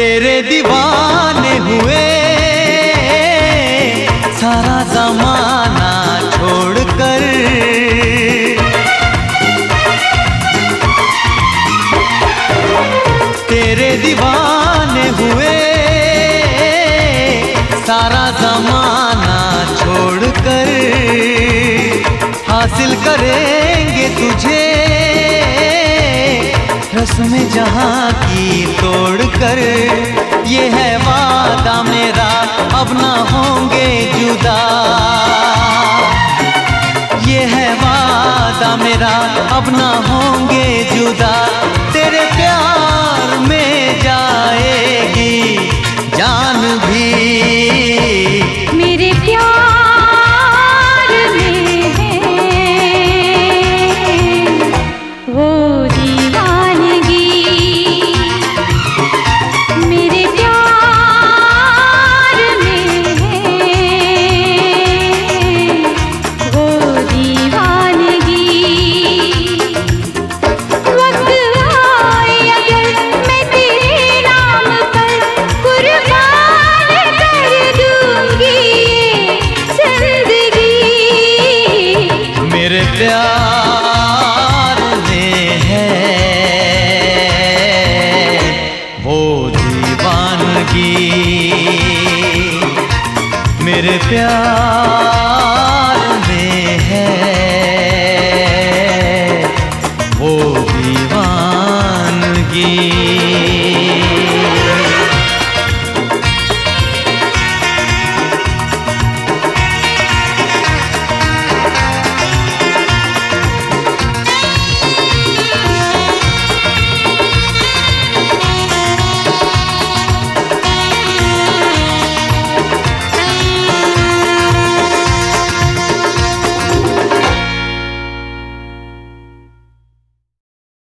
तेरे दीवाने हुए सारा जमाना छोड़कर। तेरे दीवाने हुए सारा जमाना छोड़कर। हासिल करेंगे तुझे रस्म जहां की तोड़कर। ये है वादा मेरा अब ना होंगे जुदा। ये है वादा मेरा अब ना होंगे जुदा। तेरे प्यार में जाएगी जान भी। मेरे प्यार में वो दीवानगी। मेरे प्यार में वो दीवानगी। वक्त आए अगर मैं तेरे नाम पर कुर्बान कर दूंगी जिंदगी। मेरे प्यार में है वो दीवानगी। मेरे प्यार